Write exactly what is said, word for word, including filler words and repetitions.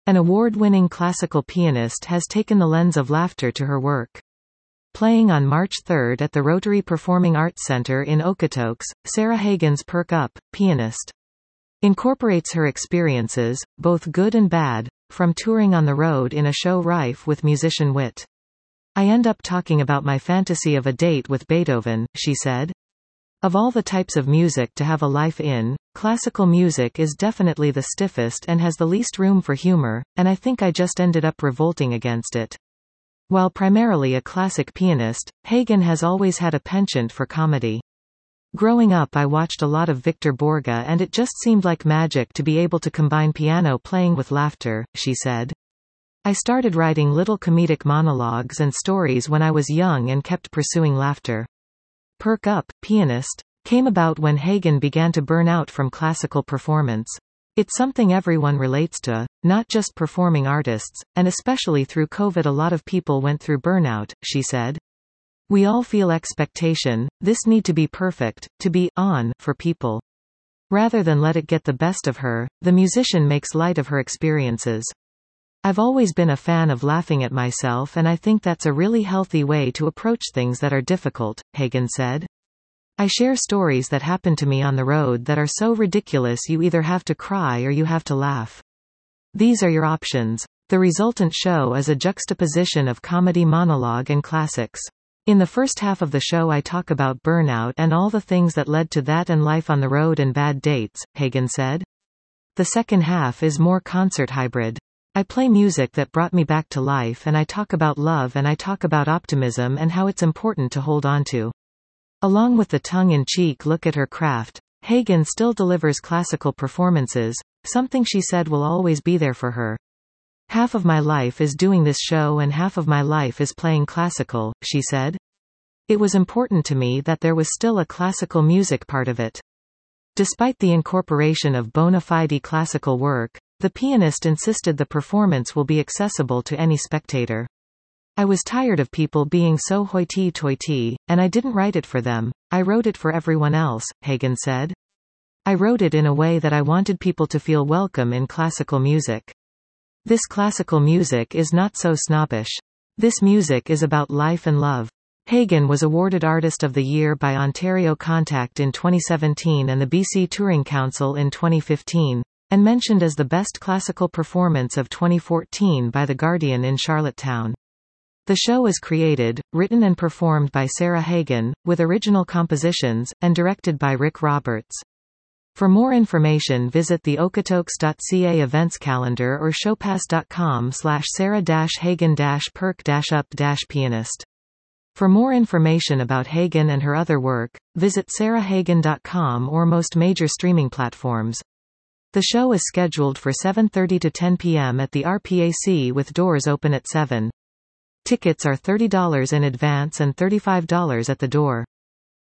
An award-winning classical pianist has taken the lens of laughter to her work. Playing on March third at the Rotary Performing Arts Center in Okotoks, Sarah Hagan's Perk Up, Pianist, incorporates her experiences, both good and bad, from touring on the road in a show rife with musician wit. I end up talking about my fantasy of a date with Beethoven, she said. Of all the types of music to have a life in, classical music is definitely the stiffest and has the least room for humor, and I think I just ended up revolting against it. While primarily a classic pianist, Hagan has always had a penchant for comedy. Growing up I watched a lot of Victor Borge and it just seemed like magic to be able to combine piano playing with laughter, she said. I started writing little comedic monologues and stories when I was young and kept pursuing laughter. Perk Up, Pianist, came about when Hagan began to burn out from classical performance. It's something everyone relates to, not just performing artists, and especially through COVID a lot of people went through burnout, she said. We all feel expectation, this need to be perfect, to be on for people. Rather than let it get the best of her, the musician makes light of her experiences. I've always been a fan of laughing at myself and I think that's a really healthy way to approach things that are difficult, Hagan said. I share stories that happen to me on the road that are so ridiculous you either have to cry or you have to laugh. These are your options. The resultant show is a juxtaposition of comedy monologue and classics. In the first half of the show I talk about burnout and all the things that led to that and life on the road and bad dates, Hagan said. The second half is more concert hybrid. I play music that brought me back to life and I talk about love and I talk about optimism and how it's important to hold on to. Along with the tongue-in-cheek look at her craft, Hagan still delivers classical performances, something she said will always be there for her. Half of my life is doing this show and half of my life is playing classical, she said. It was important to me that there was still a classical music part of it. Despite the incorporation of bona fide classical work, the pianist insisted the performance will be accessible to any spectator. I was tired of people being so hoity-toity, and I didn't write it for them, I wrote it for everyone else, Hagan said. I wrote it in a way that I wanted people to feel welcome in classical music. This classical music is not so snobbish. This music is about life and love. Hagan was awarded Artist of the Year by Ontario Contact in twenty seventeen and the B C Touring Council in twenty fifteen, and mentioned as the best classical performance of twenty fourteen by The Guardian in Charlottetown. The show is created, written and performed by Sarah Hagan, with original compositions, and directed by Rick Roberts. For more information visit the okotoks dot c a events calendar or showpass dot com slash sarah hagan perk up pianist. For more information about Hagan and her other work, visit sarah hagan dot com or most major streaming platforms. The show is scheduled for seven thirty to ten p m at the R P A C with doors open at seven. Tickets are thirty dollars in advance and thirty-five dollars at the door.